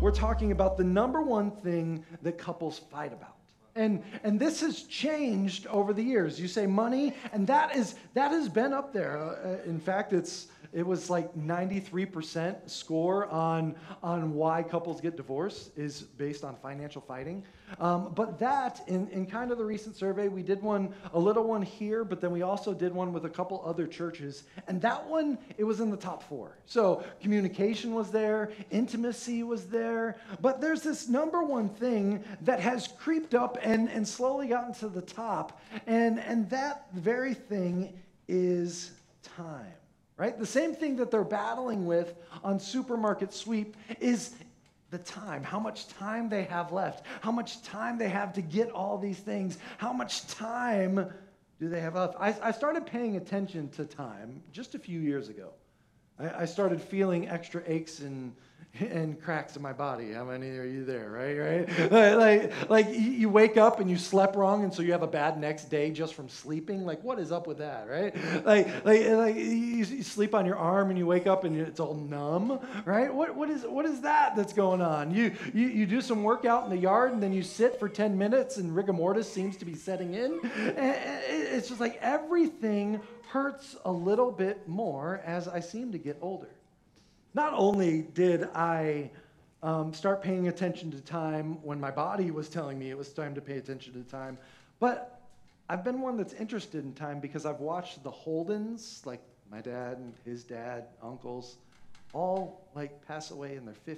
we're talking about the number one thing that couples fight about. And this has changed over the years. You say money, and that has been up there. In fact, it was like 93% score on why couples get divorced is based on financial fighting. But that, in kind of the recent survey, we did a little one here, but then we also did one with a couple other churches. And that one, it was in the top 4. So communication was there, intimacy was there, but there's this number one thing that has creeped up and slowly gotten to the top. And that very thing is time. Right? The same thing that they're battling with on Supermarket Sweep is the time, how much time they have left, how much time they have to get all these things, how much time do they have left. I started paying attention to time just a few years ago. I started feeling extra aches and cracks in my body. How many are you there, right? Like you wake up and you slept wrong, and so you have a bad next day just from sleeping. Like, what is up with that, right? Like you sleep on your arm and you wake up and it's all numb, right? What is that's going on? You do some workout in the yard and then you sit for 10 minutes and rigor mortis seems to be setting in. And it's just like everything hurts a little bit more as I seem to get older. Not only did I start paying attention to time when my body was telling me it was time to pay attention to time, but I've been one that's interested in time because I've watched the Holdens, like my dad and his dad, uncles, all like pass away in their 50s.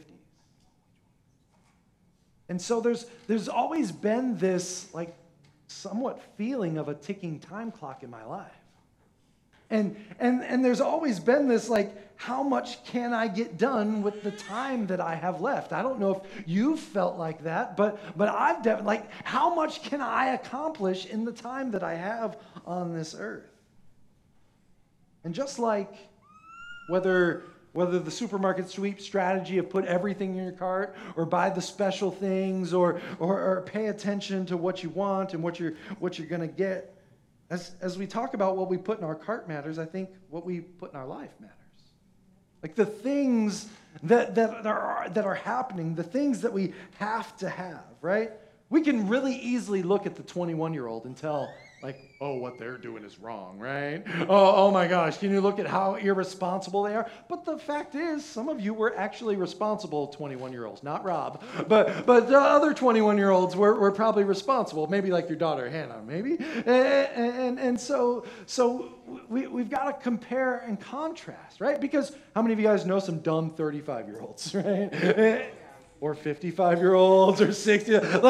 And so there's always been this like somewhat feeling of a ticking time clock in my life. And there's always been this like, how much can I get done with the time that I have left? I don't know if you've felt like that, but I've definitely, like, how much can I accomplish in the time that I have on this earth? And just like whether the Supermarket Sweep strategy of put everything in your cart or buy the special things or pay attention to what you want and what you're going to get, as we talk about what we put in our cart matters, I think what we put in our life matters. Like the things that are happening, the things that we have to have, right? We can really easily look at the 21-year-old and tell, like, oh, what they're doing is wrong, right? Oh my gosh, can you look at how irresponsible they are? But the fact is, some of you were actually responsible 21-year-olds, not Rob. But the other 21-year-olds were probably responsible, maybe like your daughter, Hannah, maybe. And so we've got to compare and contrast, right? Because how many of you guys know some dumb 35-year-olds, right? Or 55-year-olds or 60.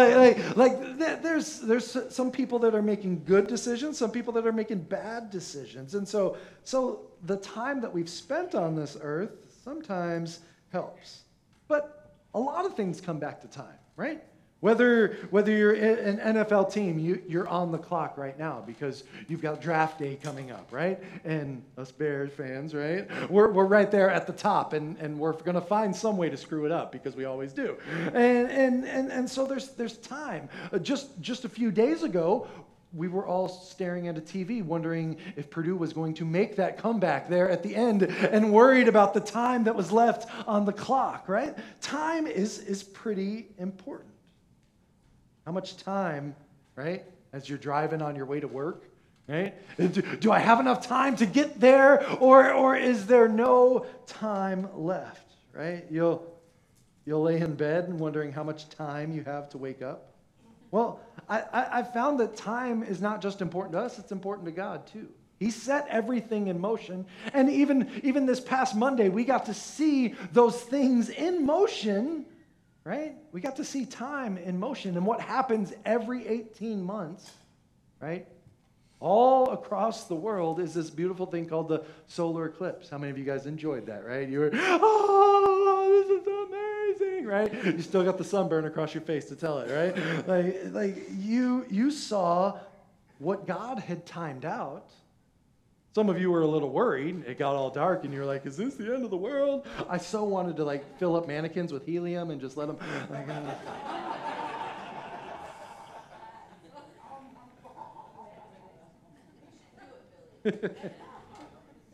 There's some people that are making good decisions, some people that are making bad decisions. And so the time that we've spent on this earth sometimes helps. But a lot of things come back to time, right? Whether you're an NFL team, you're on the clock right now because you've got draft day coming up, right? And us Bears fans, right? We're right there at the top, and we're going to find some way to screw it up because we always do. And so there's time. Just a few days ago, we were all staring at a TV wondering if Purdue was going to make that comeback there at the end and worried about the time that was left on the clock, right? Time is pretty important. How much time, right, as you're driving on your way to work, right? Do I have enough time to get there, or is there no time left, right? You'll lay in bed and wondering how much time you have to wake up. Well, I found that time is not just important to us, it's important to God too. He set everything in motion, and even this past Monday, we got to see those things in motion. Right? We got to see time in motion and what happens every 18 months, right? All across the world is this beautiful thing called the solar eclipse. How many of you guys enjoyed that, right? You were, oh, this is amazing, right? You still got the sunburn across your face to tell it, right? Like you saw what God had timed out. Some of you were a little worried. It got all dark, and you were like, is this the end of the world? I so wanted to, like, fill up mannequins with helium and just let them, like,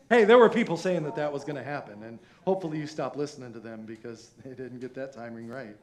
Hey, there were people saying that that was going to happen, and hopefully you stopped listening to them because they didn't get that timing right.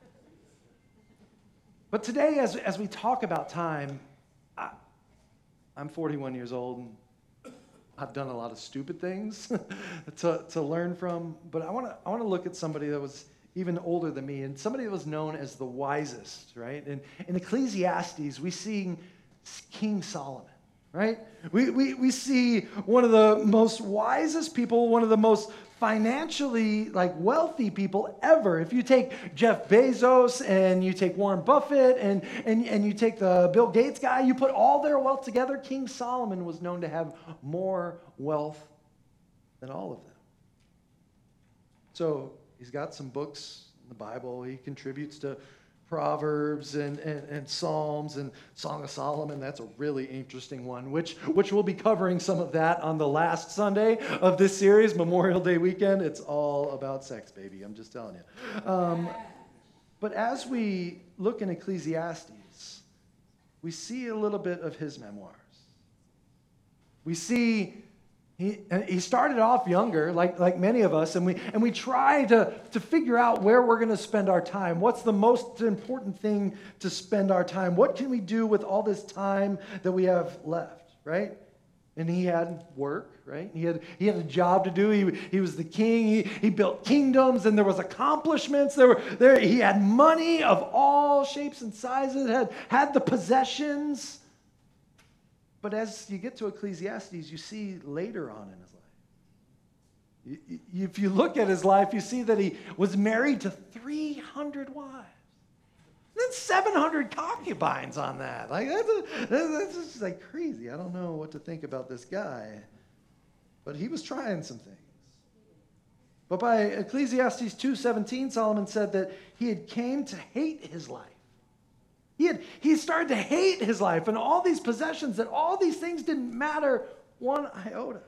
But today, as we talk about time, I'm 41 years old, and I've done a lot of stupid things to learn from, but I want to look at somebody that was even older than me, and somebody that was known as the wisest, right? And in Ecclesiastes, we see King Solomon. Right? We see one of the most wisest people, one of the most financially wealthy people ever. If you take Jeff Bezos and you take Warren Buffett and you take the Bill Gates guy, you put all their wealth together, King Solomon was known to have more wealth than all of them. So he's got some books in the Bible. He contributes to Proverbs and Psalms and Song of Solomon. That's a really interesting one, which we'll be covering some of that on the last Sunday of this series, Memorial Day weekend. It's all about sex, baby. I'm just telling you. But as we look in Ecclesiastes, we see a little bit of his memoirs. We see he started off younger, like many of us, and we try to figure out where we're going to spend our time. What's the most important thing to spend our time? What can we do with all this time that we have left, right? And he had work, right? He had a job to do. He was the king. He built kingdoms, and there was accomplishments. He had money of all shapes and sizes. Had the possessions. But as you get to Ecclesiastes, you see later on in his life. If you look at his life, you see that he was married to 300 wives. That's 700 concubines on that. That's just crazy. I don't know what to think about this guy. But he was trying some things. But by Ecclesiastes 2:17, Solomon said that he had came to hate his life. He started to hate his life and all these possessions, that all these things didn't matter one iota.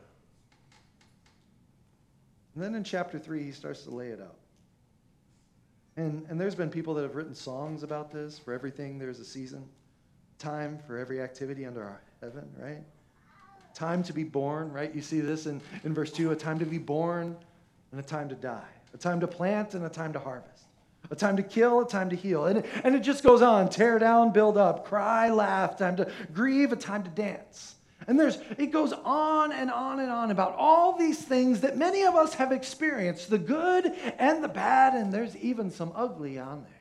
And then in chapter 3, he starts to lay it out. And there's been people that have written songs about this. For everything, there's a season. Time for every activity under our heaven, right? Time to be born, right? You see this in verse 2, a time to be born and a time to die. A time to plant and a time to harvest. A time to kill, a time to heal. And it just goes on. Tear down, build up. Cry, laugh. Time to grieve, a time to dance. And it goes on and on and on about all these things that many of us have experienced. The good and the bad, and there's even some ugly on there.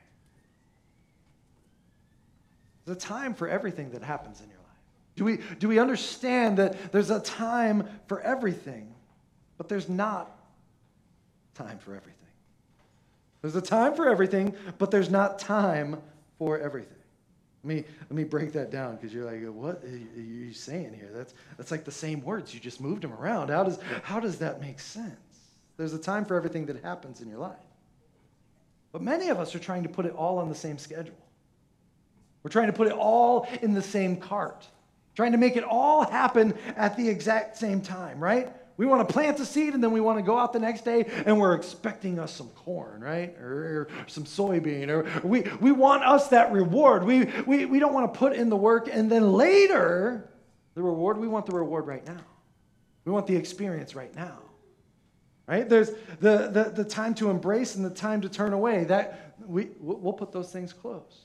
There's a time for everything that happens in your life. Do we understand that there's a time for everything, but there's not time for everything? There's a time for everything, but there's not time for everything. Let me break that down, because you're like, what are you saying here? That's like the same words. You just moved them around. How does that make sense? There's a time for everything that happens in your life. But many of us are trying to put it all on the same schedule. We're trying to put it all in the same cart. Trying to make it all happen at the exact same time, right? We want to plant a seed, and then we want to go out the next day, and we're expecting us some corn, right? Or some soybean. Or we want us that reward. We don't want to put in the work, and then later, the reward, we want the reward right now. We want the experience right now. Right? There's the time to embrace and the time to turn away. We'll put those things close.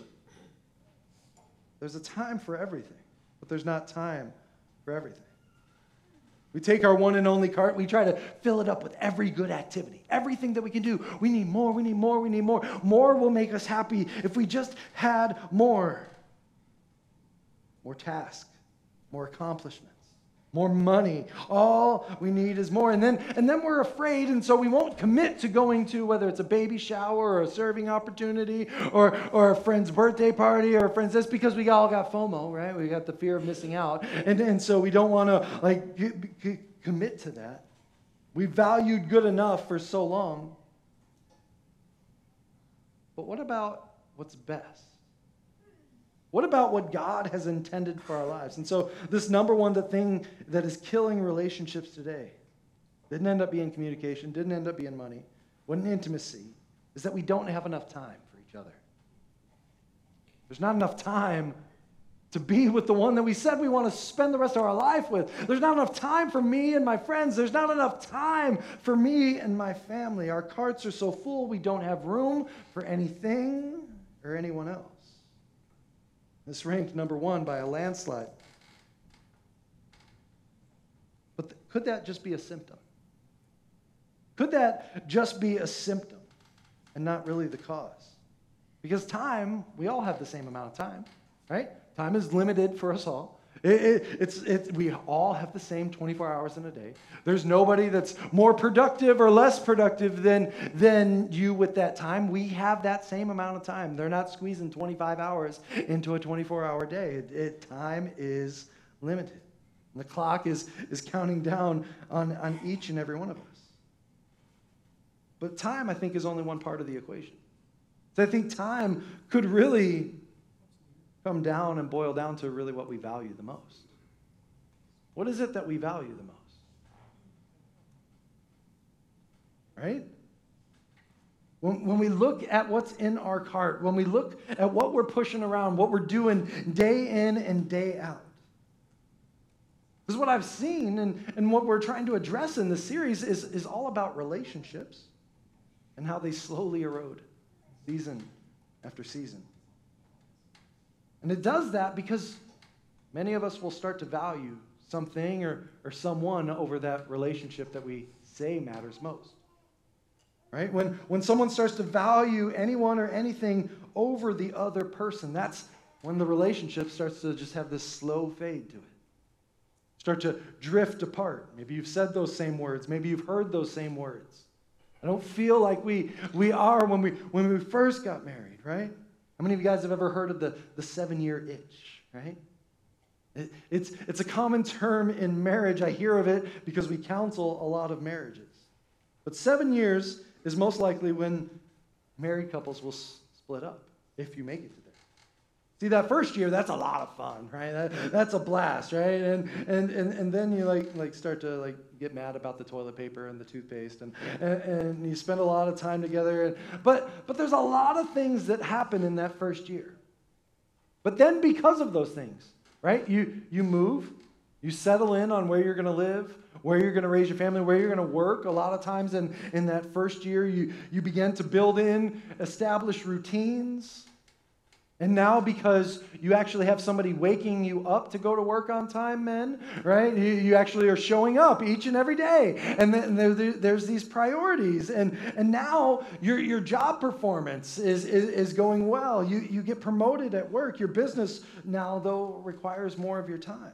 There's a time for everything, but there's not time for everything. We take our one and only cart, we try to fill it up with every good activity, everything that we can do. We need more, we need more, we need more. More will make us happy if we just had more. More tasks, more accomplishments, more money. All we need is more. And then we're afraid, and so we won't commit to going to, whether it's a baby shower or a serving opportunity or a friend's birthday party or a friend's this, because we all got FOMO, right? We got the fear of missing out. And so we don't want to commit to that. We valued good enough for so long. But what about what's best? What about what God has intended for our lives? And so this number one thing that is killing relationships today didn't end up being communication, didn't end up being money, wasn't intimacy, is that we don't have enough time for each other. There's not enough time to be with the one that we said we want to spend the rest of our life with. There's not enough time for me and my friends. There's not enough time for me and my family. Our carts are so full, we don't have room for anything or anyone else. This ranked number one by a landslide. But could that just be a symptom? Could that just be a symptom and not really the cause? Because time, we all have the same amount of time, right? Time is limited for us all. We all have the same 24 hours in a day. There's nobody that's more productive or less productive than you with that time. We have that same amount of time. They're not squeezing 25 hours into a 24-hour day. Time is limited. And the clock is counting down on each and every one of us. But time, I think, is only one part of the equation. So I think time could really come down and boil down to really what we value the most. What is it that we value the most? Right? When we look at what's in our cart, when we look at what we're pushing around, what we're doing day in and day out. Because what I've seen and what we're trying to address in this series is all about relationships and how they slowly erode season after season. And it does that because many of us will start to value something or someone over that relationship that we say matters most. Right? When someone starts to value anyone or anything over the other person, that's when the relationship starts to just have this slow fade to it. Start to drift apart. Maybe you've said those same words. Maybe you've heard those same words. I don't feel like we are when we first got married, right? How many of you guys have ever heard of the 7-year itch, right? It's a common term in marriage. I hear of it because we counsel a lot of marriages. But 7 years is most likely when married couples will split up, if you make it to there. See, that first year, that's a lot of fun, right? That's a blast, right? And then you like start to get mad about the toilet paper and the toothpaste, and you spend a lot of time together. But there's a lot of things that happen in that first year. But then because of those things, right? You move, you settle in on where you're going to live, where you're going to raise your family, where you're going to work. A lot of times in that first year, you begin to build in established routines. And now because you actually have somebody waking you up to go to work on time, men, right? You actually are showing up each and every day. And then there's these priorities. And now your job performance is going well. You get promoted at work. Your business now, though, requires more of your time.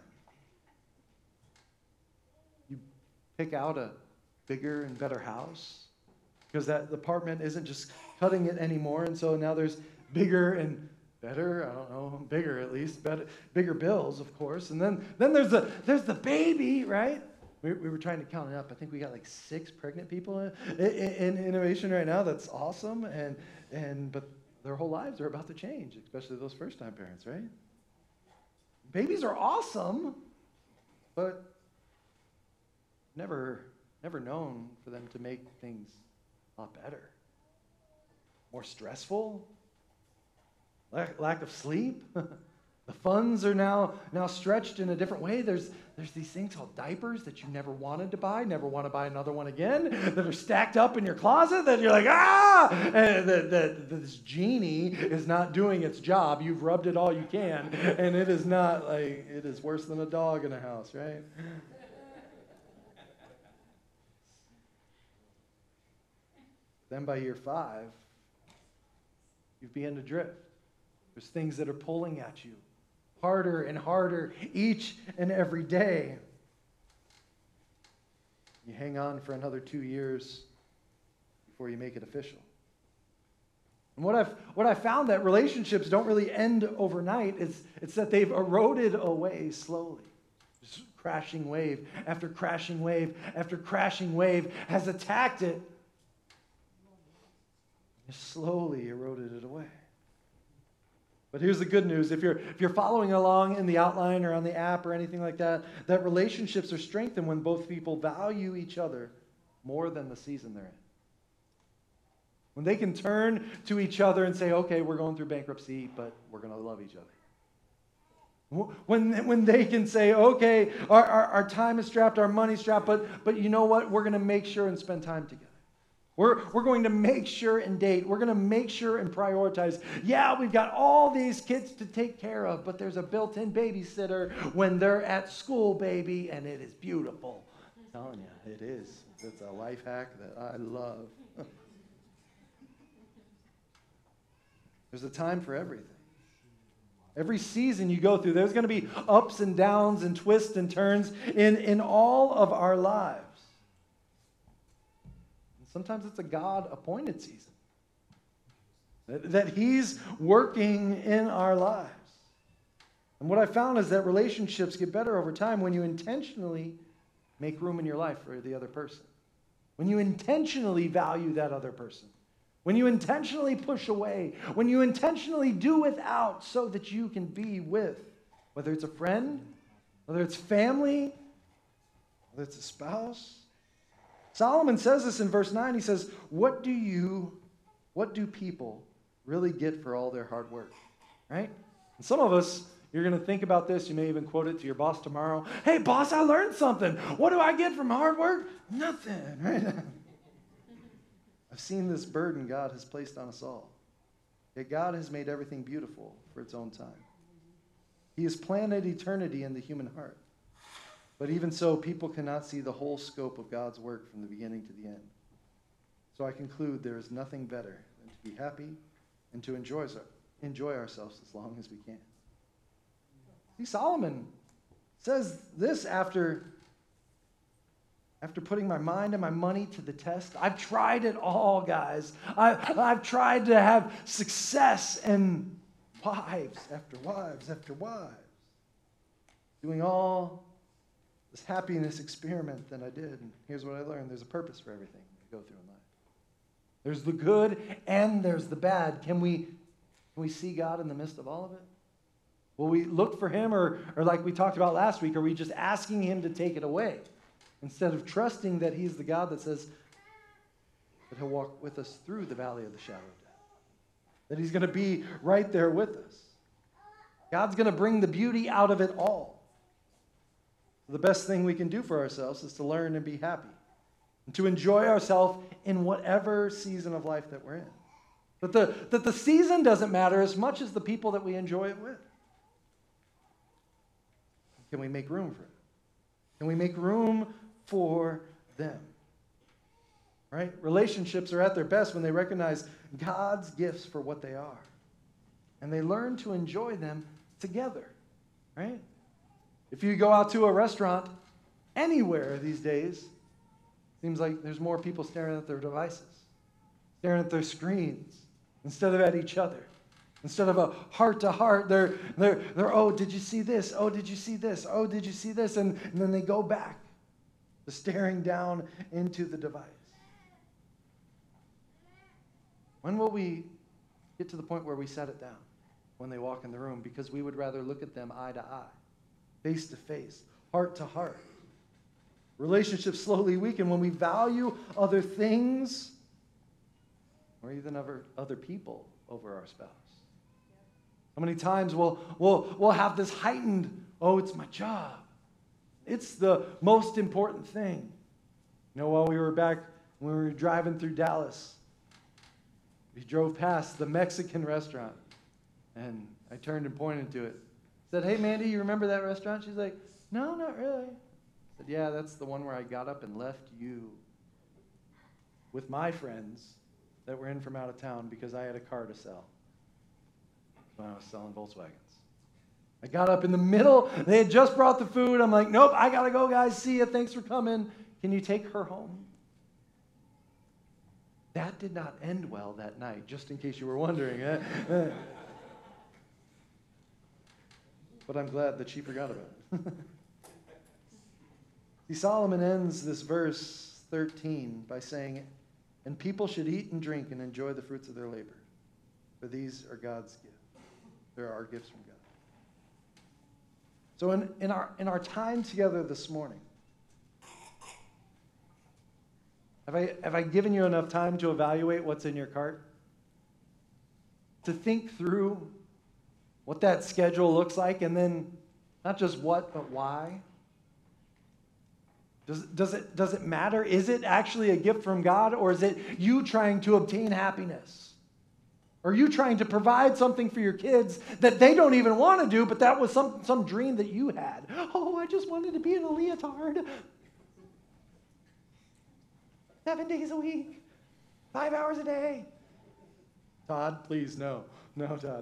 You pick out a bigger and better house because that apartment isn't just cutting it anymore. And so now there's bigger and better, I don't know, bigger at least, bigger bills, of course. And then there's the baby, right? We were trying to count it up. I think we got 6 pregnant people in innovation right now. That's awesome. But their whole lives are about to change, especially those first-time parents, right? Babies are awesome, but never known for them to make things a lot better. More stressful. Lack of sleep. The funds are now stretched in a different way. There's these things called diapers that you never wanted to buy, never want to buy another one again, that are stacked up in your closet that you're like, ah! And this genie is not doing its job. You've rubbed it all you can, and it is not it is worse than a dog in a house, right? Then by year 5, you begin to drift. There's things that are pulling at you harder and harder each and every day. You hang on for another 2 years before you make it official. And what I've found that relationships don't really end overnight is it's that they've eroded away slowly. Just crashing wave after crashing wave after crashing wave has attacked it. And slowly eroded it away. But here's the good news. If you're following along in the outline or on the app or anything like that, that relationships are strengthened when both people value each other more than the season they're in. When they can turn to each other and say, okay, we're going through bankruptcy, but we're going to love each other. When they can say, okay, our time is strapped, our money's strapped, but you know what? We're going to make sure and spend time together. We're going to make sure and date. We're going to make sure and prioritize. Yeah, we've got all these kids to take care of, but there's a built-in babysitter when they're at school, baby, and it is beautiful. I'm telling you, it is. It's a life hack that I love. There's a time for everything. Every season you go through, there's going to be ups and downs and twists and turns in all of our lives. And sometimes it's a God-appointed season. That He's working in our lives. And what I found is that relationships get better over time when you intentionally make room in your life for the other person. When you intentionally value that other person. When you intentionally push away, when you intentionally do without so that you can be with, whether it's a friend, whether it's family, whether it's a spouse. Solomon says this in verse 9. He says, what do people really get for all their hard work? Right? And some of us, you're going to think about this. You may even quote it to your boss tomorrow. Hey, boss, I learned something. What do I get from hard work? Nothing, right? I've seen this burden God has placed on us all. Yet God has made everything beautiful for its own time. He has planted eternity in the human heart. But even so, people cannot see the whole scope of God's work from the beginning to the end. So I conclude there is nothing better than to be happy and to enjoy ourselves as long as we can. See, Solomon says this after putting my mind and my money to the test. I've tried it all, guys. I've tried to have success and wives after wives after wives. Doing all this happiness experiment that I did. And here's what I learned. There's a purpose for everything we go through in life. There's the good and there's the bad. Can we see God in the midst of all of it? Will we look for Him or like we talked about last week, are we just asking Him to take it away? Instead of trusting that He's the God that says that He'll walk with us through the valley of the shadow of death. That He's going to be right there with us. God's going to bring the beauty out of it all. The best thing we can do for ourselves is to learn and be happy. And to enjoy ourselves in whatever season of life that we're in. That the season doesn't matter as much as the people that we enjoy it with. Can we make room for it? Can we make room for them? Right? Relationships are at their best when they recognize God's gifts for what they are. And they learn to enjoy them together. Right? If you go out to a restaurant anywhere these days, seems like there's more people staring at their devices, staring at their screens, instead of at each other. Instead of a heart-to-heart, they're, oh, did you see this? Oh, did you see this? Oh, did you see this? And then they go back to staring down into the device. When will we get to the point where we set it down when they walk in the room? Because we would rather look at them eye to eye, face to face, heart to heart. Relationships slowly weaken when we value other things or even other people over our spouse. How many times we'll have this heightened, oh, it's my job. It's the most important thing. You know, while we were driving through Dallas, we drove past the Mexican restaurant, and I turned and pointed to it. Said, hey, Mandy, you remember that restaurant? She's like, no, not really. I said, yeah, that's the one where I got up and left you with my friends that were in from out of town because I had a car to sell. When I was selling Volkswagens. I got up in the middle. They had just brought the food. I'm like, nope, I got to go, guys. See ya. Thanks for coming. Can you take her home? That did not end well that night, just in case you were wondering. But I'm glad that she forgot about it. See, Solomon ends this verse 13 by saying, and people should eat and drink and enjoy the fruits of their labor, for these are God's gifts. There are gifts from God. So in our time together this morning, have I given you enough time to evaluate what's in your cart? To think through what that schedule looks like, and then not just what, but why? Does it matter? Is it actually a gift from God, or is it you trying to obtain happiness? Or you trying to provide something for your kids that they don't even want to do, but that was some dream that you had? Oh, I just wanted to be in a leotard. 7 days a week, 5 hours a day. Todd, please, no. No, Todd.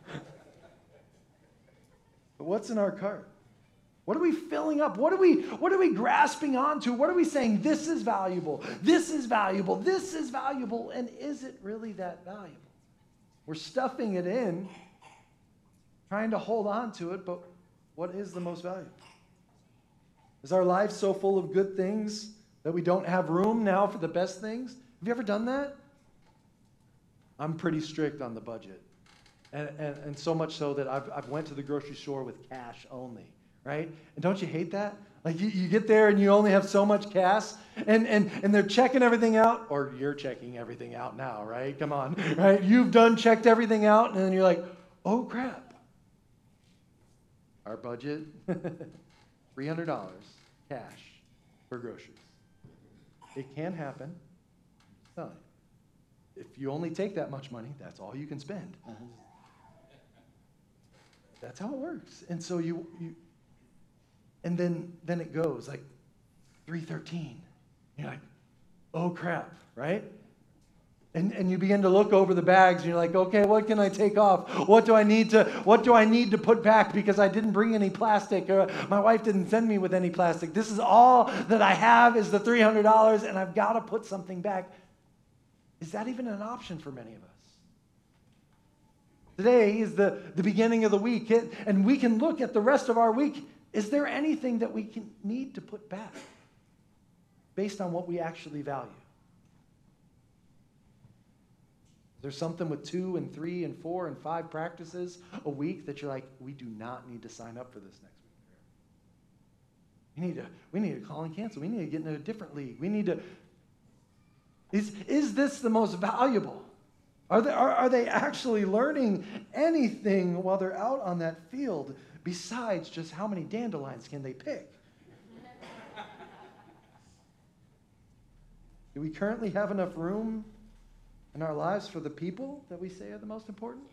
But what's in our cart? What are we filling up? What are we grasping onto? What are we saying, this is valuable, this is valuable, this is valuable, and is it really that valuable? We're stuffing it in, trying to hold on to it, but what is the most valuable? Is our life so full of good things that we don't have room now for the best things? Have you ever done that? I'm pretty strict on the budget. And so much so that I've went to the grocery store with cash only, right? And don't you hate that? Like you get there and you only have so much cash, and they're checking everything out, or you're checking everything out now, right? Come on, right? You've checked everything out, and then you're like, oh crap. Our budget, $300 cash for groceries. It can happen. No. If you only take that much money, that's all you can spend. That's how it works. And so and then it goes like $313. You're like, oh crap, right? And you begin to look over the bags and you're like, okay, what can I take off? What do I need to put back because I didn't bring any plastic, or my wife didn't send me with any plastic. This is all that I have is the $300, and I've got to put something back. Is that even an option for many of us? Today is the beginning of the week, and we can look at the rest of our week. Is there anything that we need to put back based on what we actually value? There's something with 2 and 3 and 4 and 5 practices a week that you're like, we do not need to sign up for this next week. We need to call and cancel. We need to get into a different league. We need to. Is this the most valuable? Are they actually learning anything while they're out on that field besides just how many dandelions can they pick? Do we currently have enough room in our lives for the people that we say are the most important?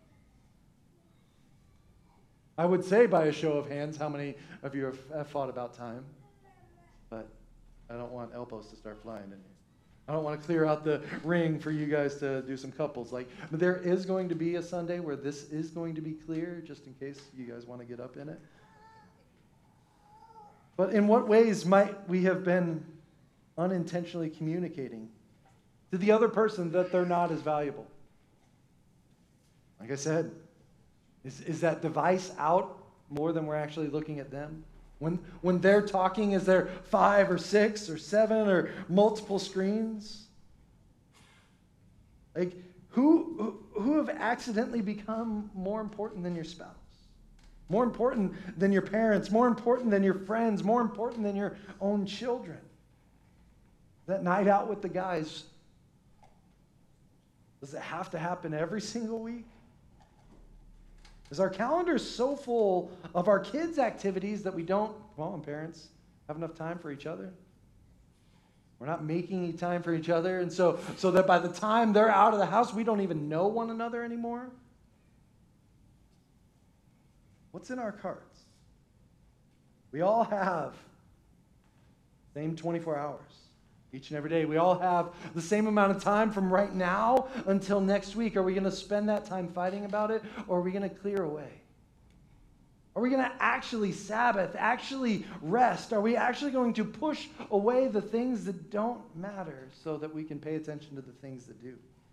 I would say by a show of hands, how many of you have thought about time? But I don't want elbows to start flying in here. I don't want to clear out the ring for you guys to do some couples. But there is going to be a Sunday where this is going to be clear, just in case you guys want to get up in it. But in what ways might we have been unintentionally communicating to the other person that they're not as valuable? Like I said, is that device out more than we're actually looking at them? When they're talking, is there 5 or 6 or 7 or multiple screens? Like, who have accidentally become more important than your spouse? More important than your parents? More important than your friends? More important than your own children? That night out with the guys, does it have to happen every single week? Is our calendar so full of our kids' activities that we don't, well, and parents, have enough time for each other? We're not making any time for each other, and so that by the time they're out of the house, we don't even know one another anymore? What's in our carts? We all have the same 24 hours. Each and every day. We all have the same amount of time from right now until next week. Are we going to spend that time fighting about it, or are we going to clear away? Are we going to actually Sabbath, actually rest? Are we actually going to push away the things that don't matter so that we can pay attention to the things that do?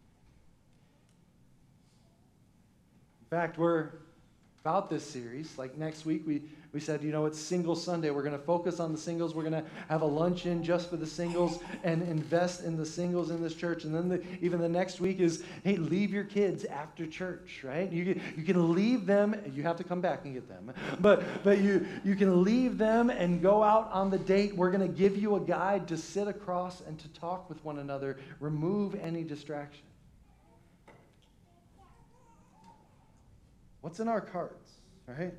In fact, we're about this series. Like next week, we said, it's Single Sunday. We're going to focus on the singles. We're going to have a luncheon just for the singles and invest in the singles in this church. And then even the next week is, hey, leave your kids after church, right? You can leave them. You have to come back and get them. But you can leave them and go out on the date. We're going to give you a guide to sit across and to talk with one another. Remove any distraction. what's in our cards, right?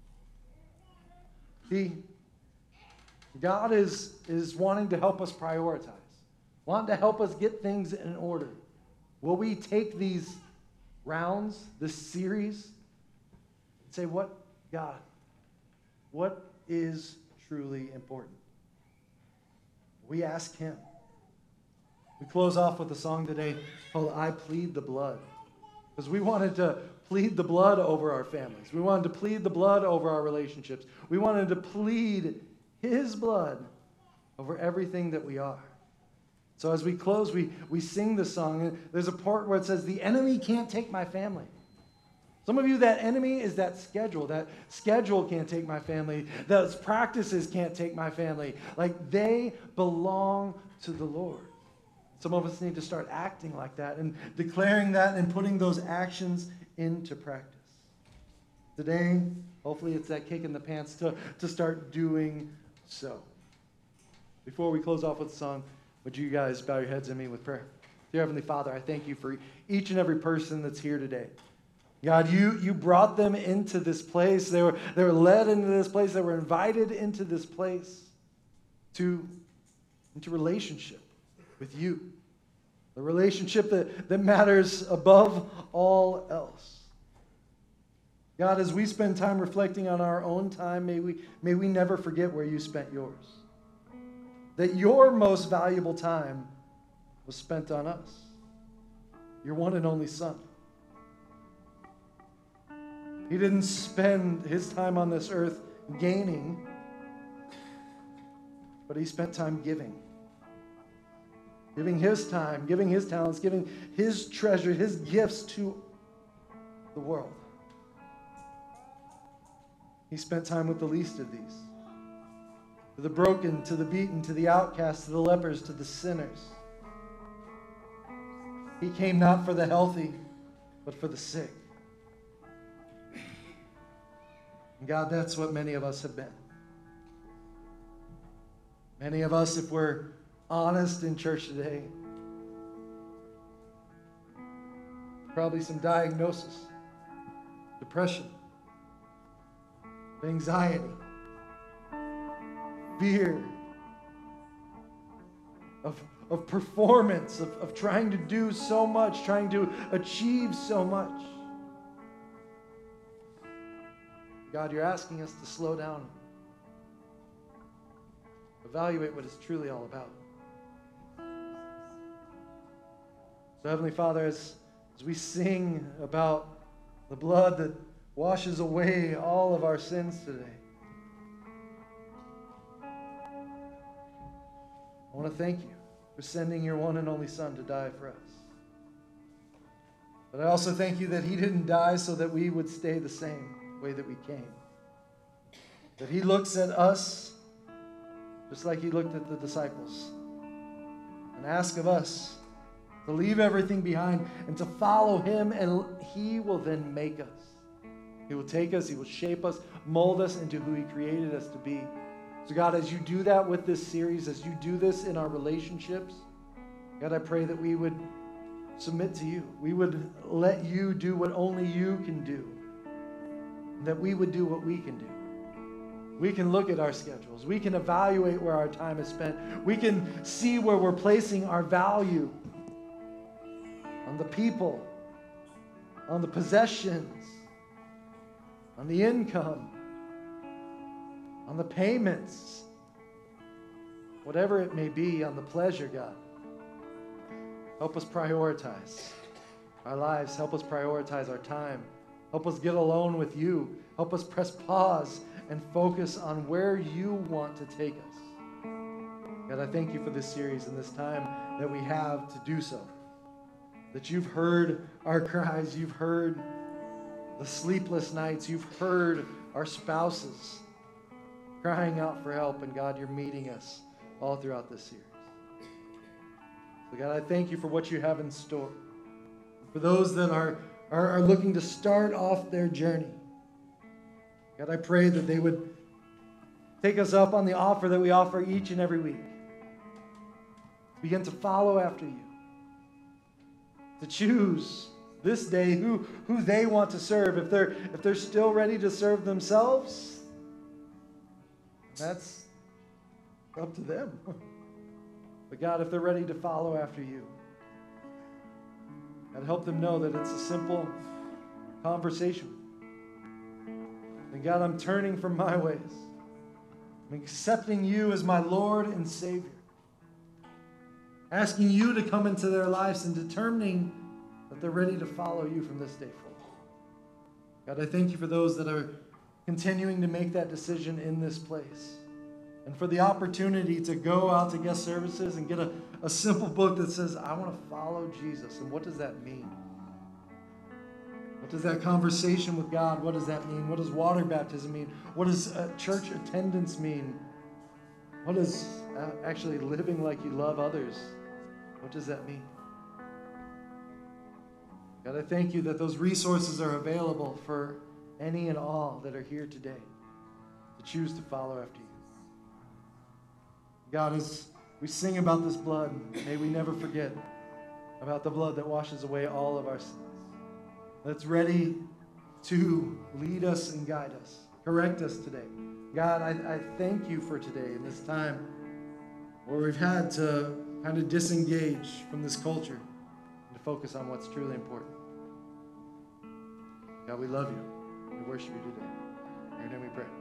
See, God is wanting to help us prioritize, wanting to help us get things in order. Will we take these rounds, this series, and say, what, God, what is truly important? We ask him. We close off with a song today called I Plead the Blood, because we wanted to plead the blood over our families. We wanted to plead the blood over our relationships. We wanted to plead his blood over everything that we are. So as we close, we sing this song, and there's a part where it says, the enemy can't take my family. Some of you, that enemy is that schedule. That schedule can't take my family. Those practices can't take my family. Like, they belong to the Lord. Some of us need to start acting like that and declaring that and putting those actions into practice. Today, hopefully it's that kick in the pants to start doing so. Before we close off with the song, would you guys bow your heads in me with prayer? Dear Heavenly Father, I thank you for each and every person that's here today. God, you brought them into this place. They were led into this place. They were invited into this place into relationship with you. The relationship that matters above all else. God, as we spend time reflecting on our own time, may we never forget where you spent yours. That your most valuable time was spent on us. Your one and only Son. He didn't spend his time on this earth gaining, but he spent time giving. Giving his time, giving his talents, giving his treasure, his gifts to the world. He spent time with the least of these. To the broken, to the beaten, to the outcast, to the lepers, to the sinners. He came not for the healthy, but for the sick. And God, that's what many of us have been. Many of us, if we're honest in church today, probably some diagnosis, depression, anxiety, fear of performance, of trying to do so much, trying to achieve so much. God, you're asking us to slow down, evaluate what it's truly all about. So, Heavenly Father, as we sing about the blood that washes away all of our sins today, I want to thank you for sending your one and only Son to die for us. But I also thank you that he didn't die so that we would stay the same way that we came. That he looks at us just like he looked at the disciples and asks of us to leave everything behind and to follow him, and he will then make us. He will take us, he will shape us, mold us into who he created us to be. So God, as you do that with this series, as you do this in our relationships, God, I pray that we would submit to you. We would let you do what only you can do. And that we would do what we can do. We can look at our schedules. We can evaluate where our time is spent. We can see where we're placing our value on the people, on the possessions, on the income, on the payments, whatever it may be, on the pleasure, God. Help us prioritize our lives. Help us prioritize our time. Help us get alone with you. Help us press pause and focus on where you want to take us. God, I thank you for this series and this time that we have to do so. That you've heard our cries. You've heard the sleepless nights. You've heard our spouses crying out for help. And God, you're meeting us all throughout this series. So God, I thank you for what you have in store. For those that are looking to start off their journey, God, I pray that they would take us up on the offer that we offer each and every week. Begin to follow after you. To choose this day who they want to serve. If they're still ready to serve themselves, that's up to them. But God, if they're ready to follow after you, God, help them know that it's a simple conversation. And God, I'm turning from my ways. I'm accepting you as my Lord and Savior. Asking you to come into their lives and determining that they're ready to follow you from this day forward. God, I thank you for those that are continuing to make that decision in this place. And for the opportunity to go out to guest services and get a simple book that says, I want to follow Jesus. And what does that mean? What does that conversation with God, what does that mean? What does water baptism mean? What does church attendance mean? What does actually living like you love others, what does that mean? God, I thank you that those resources are available for any and all that are here today to choose to follow after you. God, as we sing about this blood, may we never forget about the blood that washes away all of our sins. That's ready to lead us and guide us, correct us today. God, I thank you for today in this time where we've had to kind of disengage from this culture and to focus on what's truly important. God, we love you. We worship you today. In your name we pray.